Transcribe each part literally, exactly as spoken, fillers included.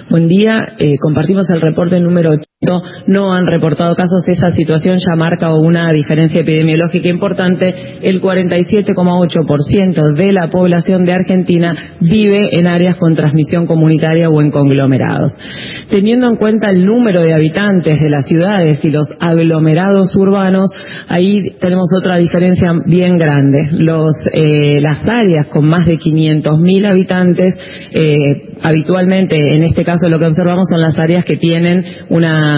Buen día, eh, compartimos el reporte número ocho. No han reportado casos. Esa situación ya marca una diferencia epidemiológica importante. El cuarenta y siete coma ocho por ciento de la población de Argentina vive en áreas con transmisión comunitaria o en conglomerados. Teniendo en cuenta el número de habitantes de las ciudades y los aglomerados urbanos, ahí tenemos otra diferencia bien grande. Los, eh, las áreas con más de quinientos mil habitantes, eh, habitualmente, en este caso lo que observamos son las áreas que tienen una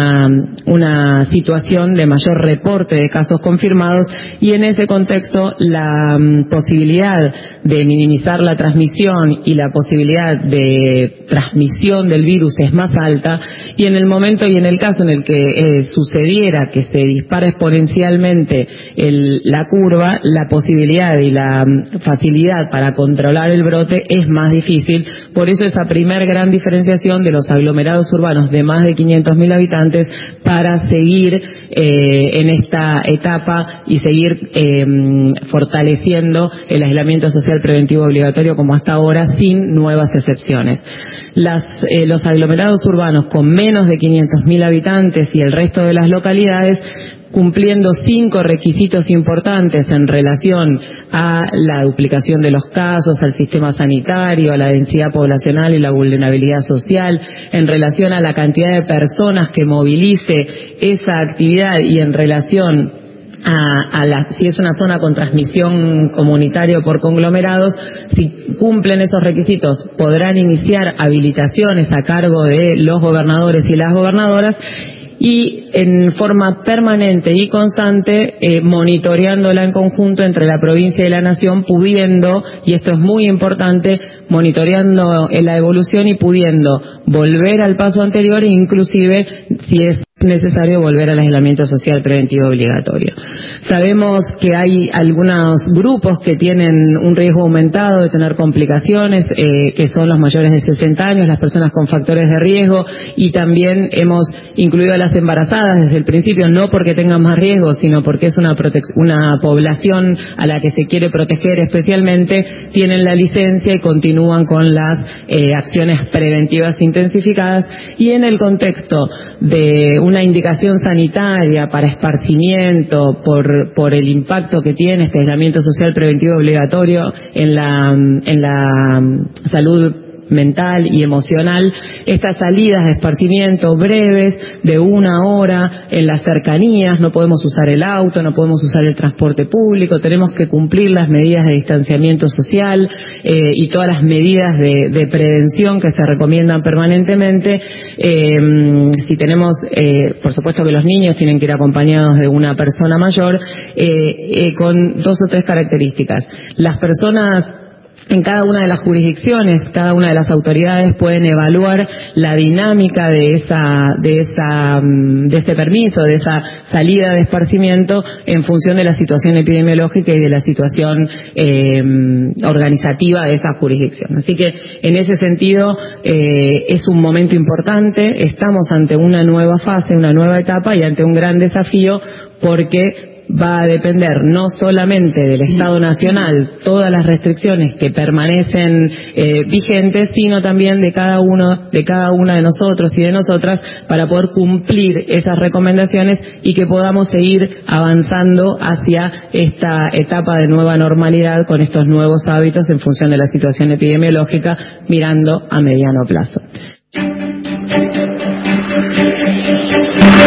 una situación de mayor reporte de casos confirmados, y en ese contexto la um, posibilidad de minimizar la transmisión y la posibilidad de transmisión del virus es más alta, y en el momento y en el caso en el que eh, sucediera que se dispara exponencialmente el, la curva, la posibilidad y la um, facilidad para controlar el brote es más difícil. Por eso esa primer gran diferenciación de los aglomerados urbanos de más de quinientos mil habitantes para seguir eh, en esta etapa y seguir eh, fortaleciendo el aislamiento social preventivo obligatorio como hasta ahora, sin nuevas excepciones. Las, eh, los aglomerados urbanos con menos de quinientos mil habitantes y el resto de las localidades cumpliendo cinco requisitos importantes en relación a la duplicación de los casos, al sistema sanitario, a la densidad poblacional y la vulnerabilidad social, en relación a la cantidad de personas que movilice esa actividad y en relación A, a la, si es una zona con transmisión comunitaria o por conglomerados. Si cumplen esos requisitos, podrán iniciar habilitaciones a cargo de los gobernadores y las gobernadoras, y en forma permanente y constante, eh, monitoreándola en conjunto entre la provincia y la nación, pudiendo, y esto es muy importante, monitoreando la evolución y pudiendo volver al paso anterior e inclusive, si es necesario, volver al aislamiento social preventivo obligatorio. Sabemos que hay algunos grupos que tienen un riesgo aumentado de tener complicaciones, eh, que son los mayores de sesenta años, las personas con factores de riesgo, y también hemos incluido a las embarazadas desde el principio, no porque tengan más riesgo, sino porque es una, una población a la que se quiere proteger especialmente, tienen la licencia y continúan con las eh, acciones preventivas intensificadas. Y en el contexto de una indicación sanitaria para esparcimiento por, por el impacto que tiene este aislamiento social preventivo obligatorio en la, en la salud mental y emocional, estas salidas de esparcimiento breves de una hora en las cercanías, no podemos usar el auto, no podemos usar el transporte público, tenemos que cumplir las medidas de distanciamiento social eh, y todas las medidas de, de prevención que se recomiendan permanentemente. Eh, si tenemos, eh, por supuesto que los niños tienen que ir acompañados de una persona mayor, eh, eh, con dos o tres características. Las personas en cada una de las jurisdicciones, cada una de las autoridades pueden evaluar la dinámica de esa, de esa, de este permiso, de esa salida de esparcimiento en función de la situación epidemiológica y de la situación eh, organizativa de esa jurisdicción. Así que en ese sentido eh, es un momento importante, estamos ante una nueva fase, una nueva etapa y ante un gran desafío, porque va a depender no solamente del Estado Nacional todas las restricciones que permanecen eh, vigentes, sino también de cada uno, de cada una de nosotros y de nosotras, para poder cumplir esas recomendaciones y que podamos seguir avanzando hacia esta etapa de nueva normalidad con estos nuevos hábitos en función de la situación epidemiológica, mirando a mediano plazo.